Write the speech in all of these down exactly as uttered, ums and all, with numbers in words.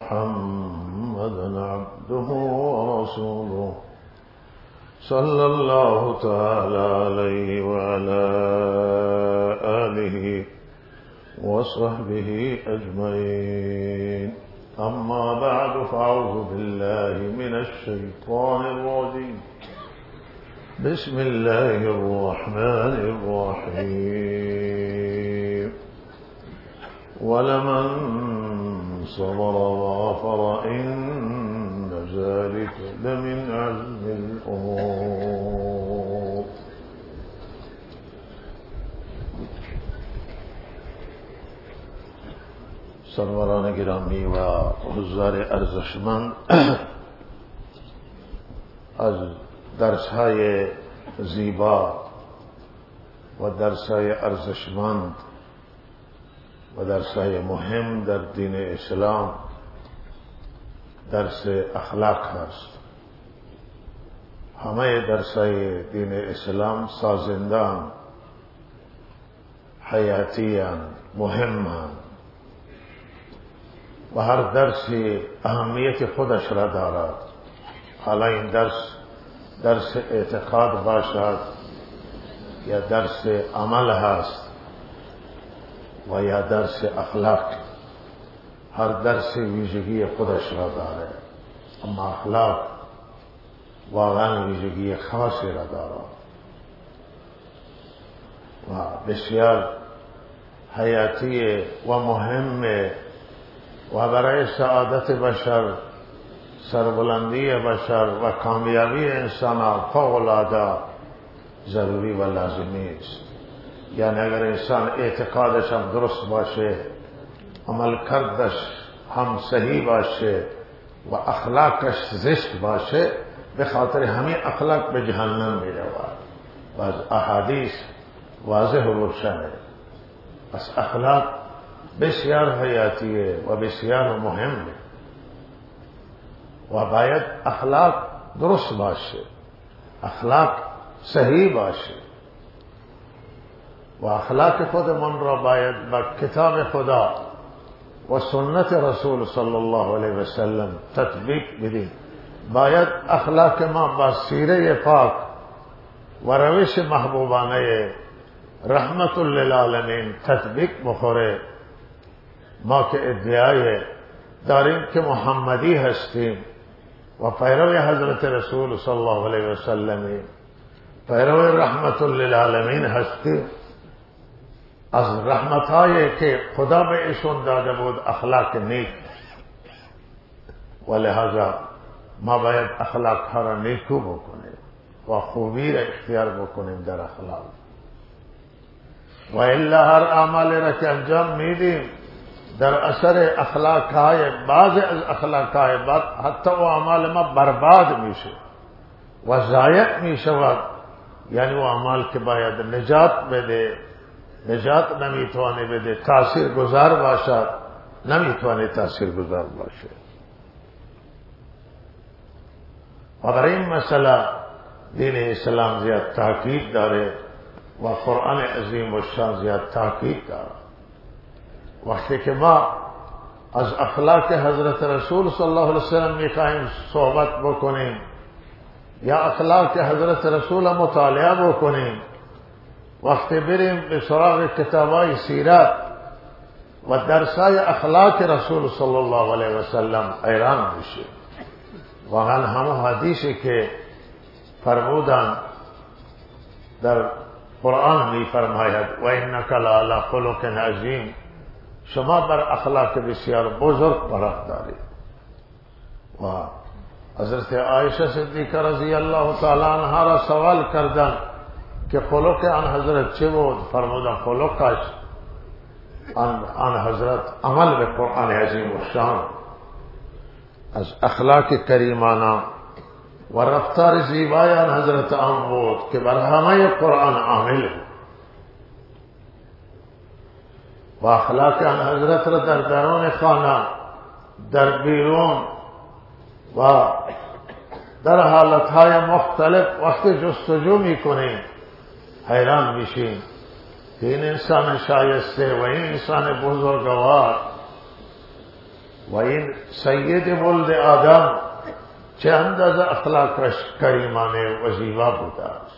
محمدا عبده ورسوله صلى الله تعالى عليه وعلى آله وصحبه أجمعين. أما بعد فأعوذ بالله من الشيطان الرجيم. بسم الله الرحمن الرحيم. ولمن صبر وغفر إن ذلك لمن عزم الأمور. سروران گرامی و حضار ارزشمند، از درس‌های زیبا و درس‌های ارزشمند و درس‌های مهم در دین اسلام درس اخلاق هست. همه درس‌های دین اسلام سازندان، حیاتیان، مهمان و هر درسی اهمیت خودش را دارد. حالا این درس درس اعتقاد باشد یا درس عمل هست و یا درس اخلاق، هر درس ویژگی خودش را دارد، اما اخلاق واقعا ویژگی خاصی را دارد و بسیار حیاتی و مهمه و برای سعادت بشر، سربلندی بشر و کامیابی انسان فوق العاده ضروری و لازمی است. یعنی اگر انسان اعتقادش هم درست باشه، عمل کردش هم صحیح باشه و اخلاقش زشت باشه، به خاطر همین اخلاق به جهنم می رود و از احادیث واضح و روشنه. پس اخلاق بسیار حیاتیه و بسیار مهمه و باید اخلاق درست باشه، اخلاق صحیح باشه و اخلاق خودمون را باید با کتاب خدا و سنت رسول صلی الله علیه و سلم تطبیق بدیم. باید اخلاق ما با سیره پاک و روش محبوبانه رحمت للعالمین تطبیق بخوره. ما که ادعای داریم که محمدی هستیم و پیرو حضرت رسول صلی الله علیه و سلم، پیرو رحمت للعالمین هستیم، از رحمت‌هایی که خدا به ایشون داده بود اخلاق نیک، و لہذا ما باید اخلاق ها را نیکو بکنیم و خوبی را اختیار بکنیم در اخلاق. و الا هر اعمال را که انجام میدیم در اثر اخلاق های بعض از اخلاق های بعد حتی و اعمال ما برباد میشه و ضایع میشود. یعنی و اعمال که باید نجات بده، نجات نمیتوانه بده، تاثیر گذار باشد، نمیتوانه تاثیر گذار باشه. و برای این مسئله دین اسلام زیاد تاکید داره و قرآن عظیم و شان زیاد تاکید داره. وقتی که ما از اخلاق حضرت رسول صلی الله علیه وسلم میخواهیم صحبت بکنیم یا اخلاق حضرت رسول مطالعه بکنیم، وقتی بریم به سراغ کتابای سیرت و درسای اخلاق رسول صلی الله علیه وسلم حیران میشه. واقعا همه حدیثی که فرمودن در قرآن میفرماید و انک لعلی خلق عظیم، شما بر اخلاق بسیار بزرگ قرار دارید. و حضرت عایشه صدیقه رضی الله تعالی عنها را سوال کردند که خلق آن حضرت چه بود؟ فرمودند خلقش آن, آن حضرت عمل به قرآن عظیم و شان، از اخلاق کریمانه و رفتار زیبای آن حضرت آن بود که بر همه قرآن عامل بود و اخلاق آن حضرت را در درون خانه، در بیرون و در حالتهای مختلف وقتی جستجو میکنیم حیران میشیم که این انسان شایسته و این انسان بزرگوار و این سید ولد آدم چه اندازه اخلاقش کریمانه و زیبا بوده است.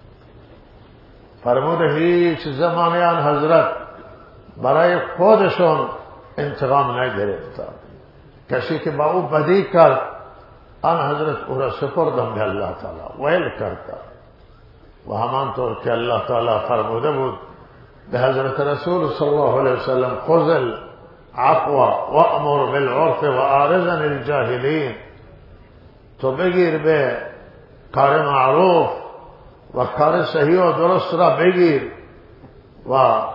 فرموده هیچ زمانی آن حضرت برای خودشون انتقام نگرفتند. کسی که با او بدی کرد آن حضرت او را سپردن به الله تعالی، ویل کرد. و همانطور که الله تعالی فرموده بود به حضرت رسول صلی الله علیه وسلم خذ العفو وامر بالعرف واعرض عن الجاهلین، تو بگیر به کار معروف و کار صحیح و درست را بگیر و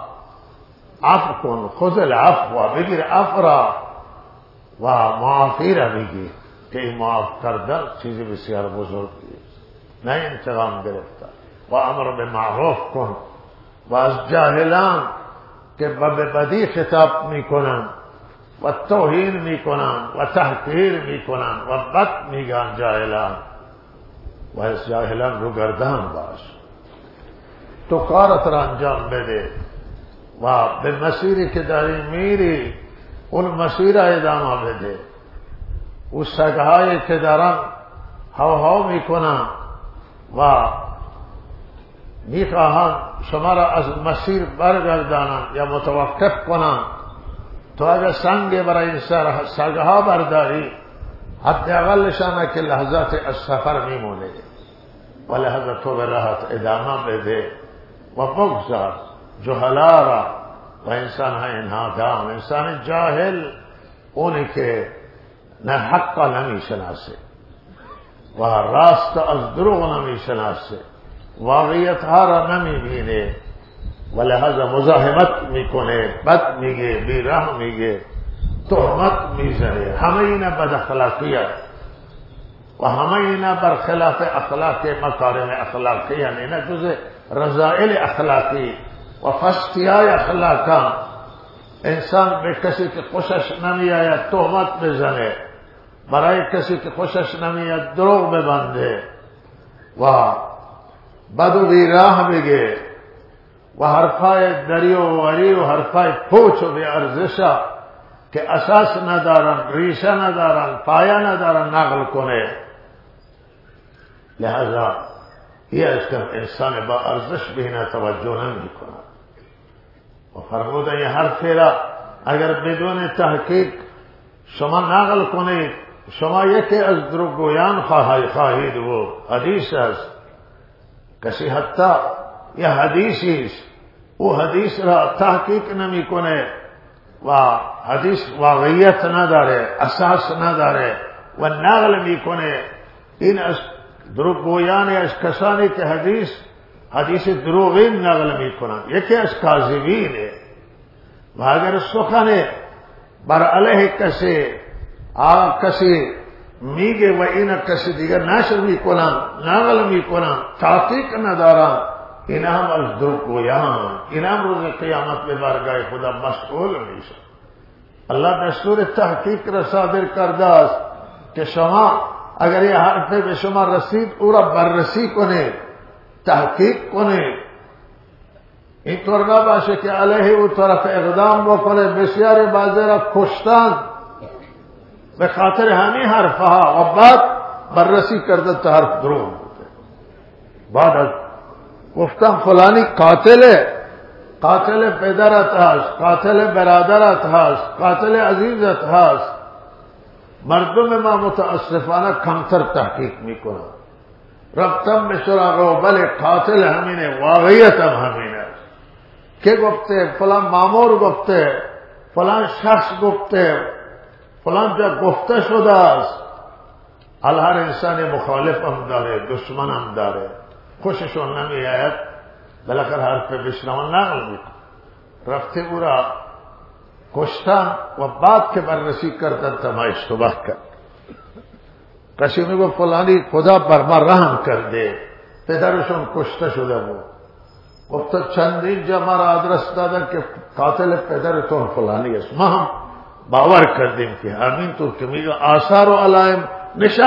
عفو کن. خذ العفو، بگیر عفو را و معافی را بگیر که این معاف کردن چیزی بسیار بزرگی است، نه انتقام گرفتن. و امر به معروف کن و از جاهلان که به بدی خطاب میکنن و توهین میکنن و تحقیر میکنن و بد میگن جاهلان، و از جاهلان رو گردان باش. تو کارت را انجام بده و به مسیری که داری میری اون مسیر را ادامه بده. او سگهایی که دارن هاو هاو میکنن و میخواهند شما را از مسیر برگردانند یا متوقف کنند، تو اگر سنگ برای این سگها برداری حداقلشان که لحظات از سفر میمونه و لحظه تو به راحت ادامه بده و بگذار جهلا را و انسان های انهادام. انسان جاهل اونی که نه حقا نمیشناسه و راست از دروغ نمیشناسه، واقعیت ها را نمیبینه و لحظه مزاحمت میکنه، بد میگه، بیرحم میگه، تهمت میزنه. همه اینا بد اخلاقیت و همه اینا برخلاف اخلاق مکارم اخلاقی، یعنی اینا جز رذائل اخلاقی و فسقیای اخلاقان. انسان به کسی که خوشش نمیآید تهمت بزنه، برای کسی که خوشش نمیآید دروغ ببنده و بد و بیراه بگه و حرفای دری و وری و حرفای پوچ و بی ارزش که اساس ندارن، ریشه ندارن، پایه ندارن نقل کنه. لہذا یہ از که انسان با ارزش به اینا توجه نمی کنه. و فرمودن یه حرفی را اگر بدون تحقیق شما نقل کنید شما یکی از دروغگویان خواهید بود. حدیث است کسی حتی یه حدیثی است او حدیث را تحقیق نمی کنه و حدیث واقعیت نداره، اساس نداره و نقل می کنه، این از دروغگویان از کسانی که حدیث حدیث دروغین نقل می کنند. یکی از کاذبینه و اگر سخن بر علیه کسی آ کسی میگه و این کسی دیگر نشر میکنن، نقل میکنن، تحقیق ندارن، این هم از دروغگویان، این هم روز قیامت به بارگاه خدا مسئول میشه. الله دستور تحقیق را صادر کرده است که شما اگر یه حرف به شما رسید او را بررسی کنید، تحقیق کنید، اینطور نباشه که علیه او طرف اقدام بکنه. بسیاری بعضی را کشتن به خاطر همین حرفها و بعد بررسی کرده تا حرف دروغ بوده. بعد از گفتم فلانی قاتله، قاتل پدرت هست، قاتل برادرت هست، قاتل عزیزت هست، مردم ما متاسفانه کمتر تحقیق میکنن. رفتم به سراغ و بله قاتل همینه، واقعیت هم همینه که گفته فلان مامور گفته، فلان شخص گفته، فلان جا گفته شده است. هر انسان مخالف هم داره، دشمن هم داره، خوششون نمی آید بالاخره حرف بشنوان نقل میکن. رفته او را کشتن و بعد که بررسی کردن تما اشتباه کرد. کسی میگو فلانی خدا بر ما رحم کرده، پدرشون کشته شده بود. گفت چندین جا ما را آدرس دادن که قاتل پدرتون فلانی است. ما هم باور کردیم که همین طور که میگه آثار و علائم نشان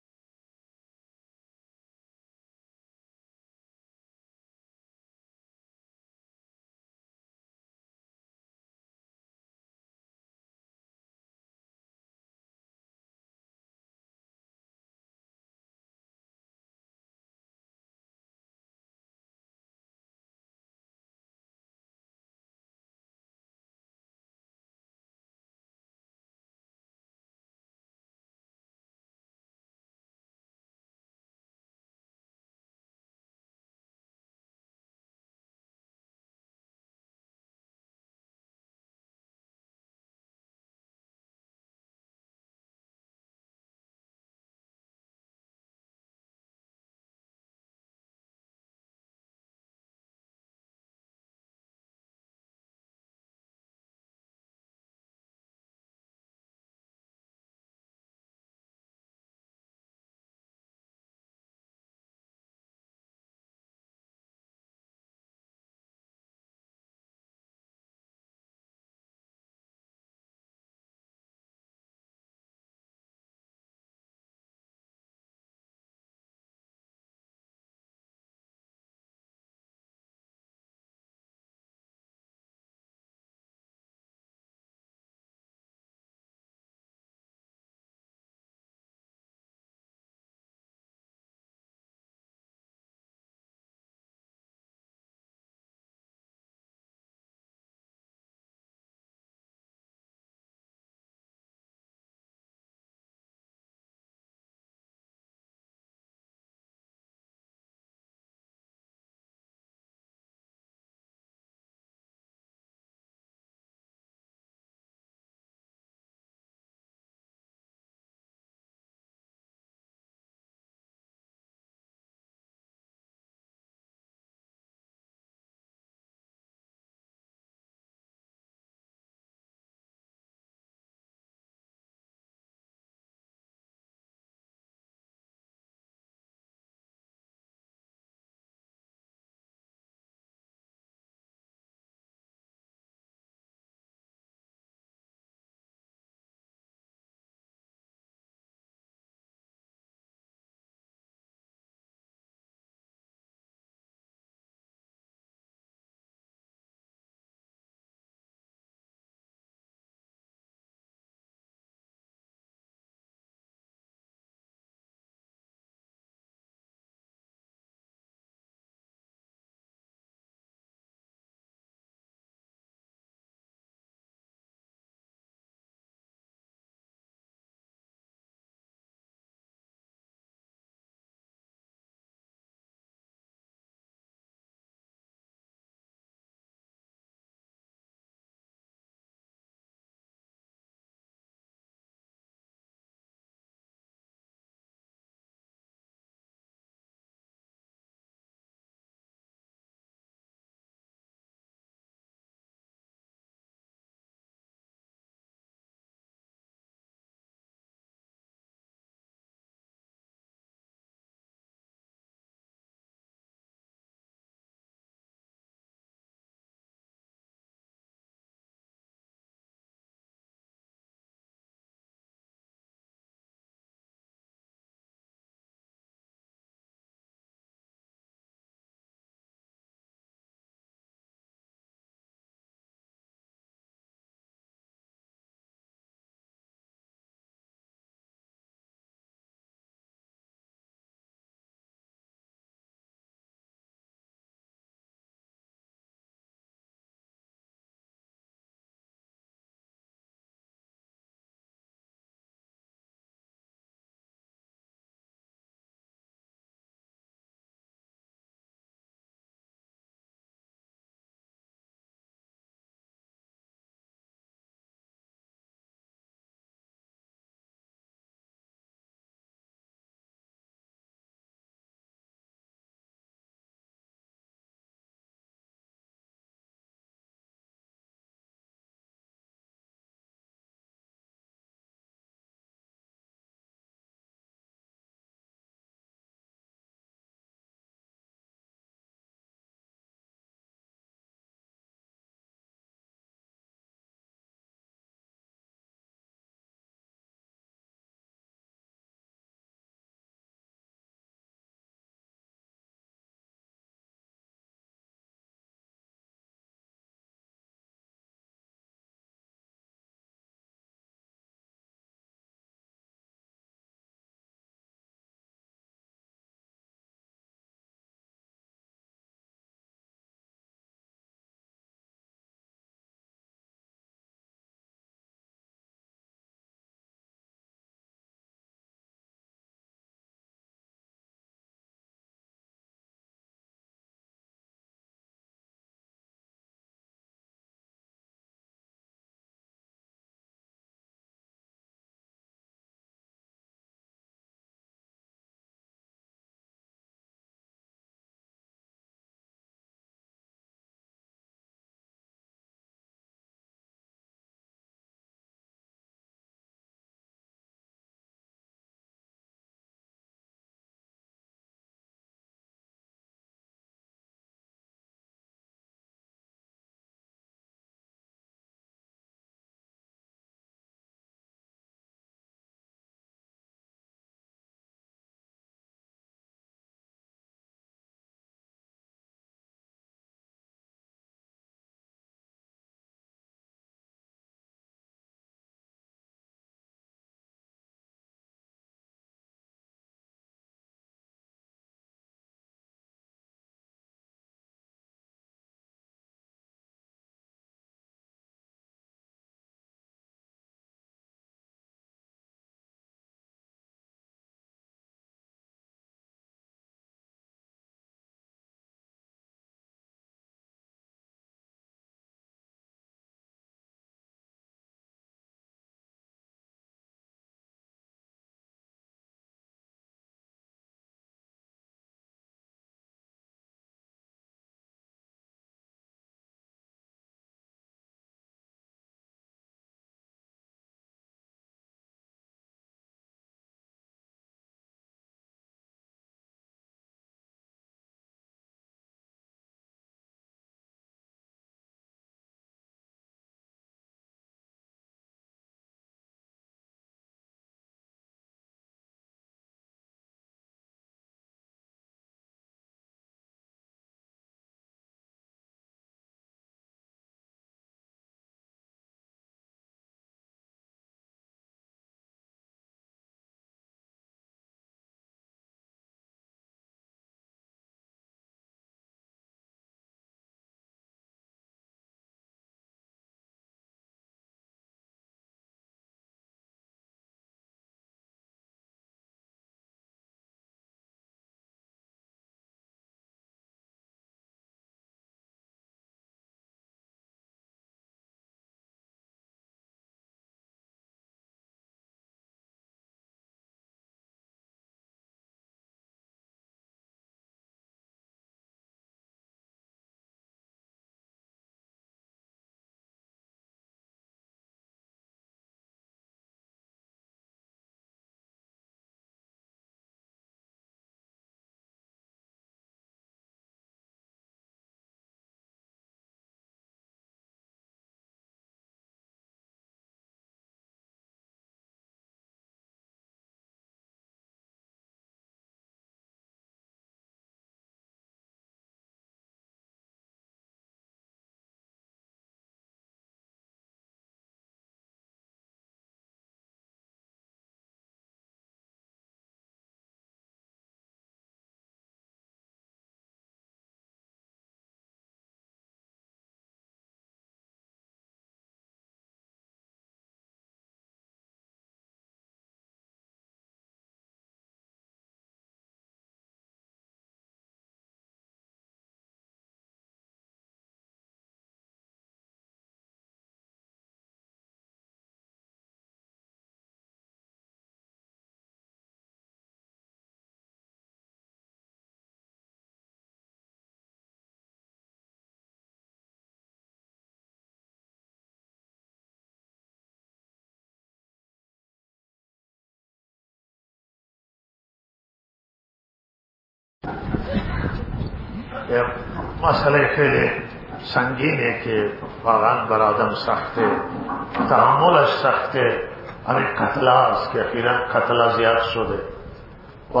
یه مسئله خیلی سنگینه که واقعا بر آدم سخته، تحملش سخته. همین قتل است که اخیراً قتل زیاد شده و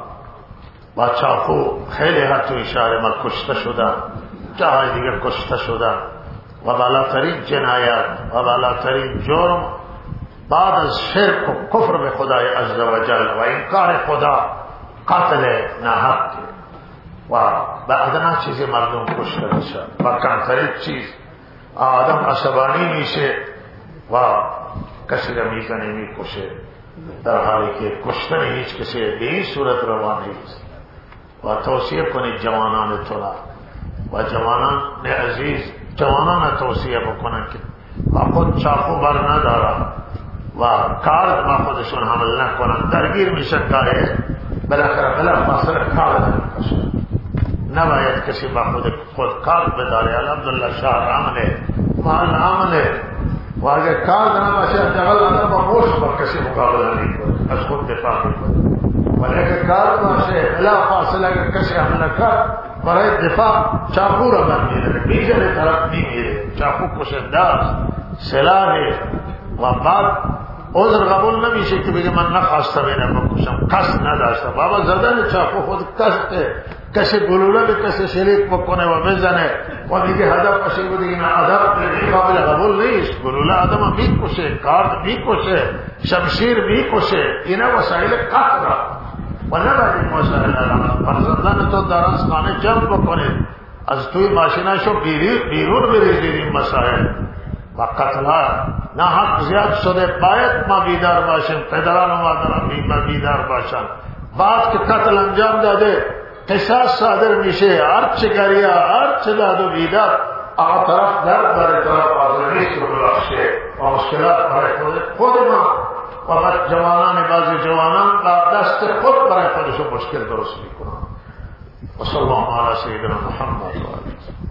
با چاقو خیلی ها توی شهر ما کشته شدن، جاهای دیگه کشته شدن و بالاترین جنایت و بالاترین جرم بعد از شرک و کفر به خدای عزوجل و انکار خدا قتل ناحق و به ادنا چیز مردم کشته بشه و کمترین چیز آدم عصبانی میشه و کسی را میزنه میکشه، در حالی که کشتن هیچ کسی به این صورت روا نیست. و توصیه کنید جوانان تولا و جوانان عزیز، جوانان توصیه بکنن که با خود چاقو بر ندارن و کار با خودشون حمل نکنن، درگیر میشن کاره بالاخره بلا فاصله کار نمیکشن. نباید کسی با خود خود کار بداره. الحمدلله شهر امنه، محل امنه و اگر کار نباشه جغل آدم با موش با کسی مقابله نمیکنه، از خود دفاع میکنه. ولی اگر کار باشه بلا فاصله اگر کسی حمله کرد برای دفاع چاقو را برمیداره، بیجن طرف میمیره. چاقو کشنده است، سلاحه و بعد عذر قبول نمیشه که بگه من نخواستم اینه بکشم، قصد نداشتم. بابا زدن چاقو خود قصده، کسی گلوله به کسی شلیک بکنه و بزنه و میگه هدف باشه بوده، این هدف قابل قبول نیست. گلوله آدم میکشه، کارد میکشه، شمشیر میکشه، اینا وسایل قتل و نباید این وسایل آدم فرزندان تو در از خانه جمع بکنید، از توی ماشیناشو بیرون بریزید این مسائل و قتل ها ناحق زیاد شده. باید ما بیدار باشیم، پدران و مادران بیدار باشن. بعد که قتل انجام داده قصاص صادر میشه، هرچه گریه هرچه داد و بیدار آقا طرف درد برای طرف حاضر نیست رو بلخشه و مشکلات برای خود خود ما و بعد جوانان بعضی جوانان با دست خود برای خودشون مشکل درست میکنن. و صلی الله علی سیدنا محمد و علیه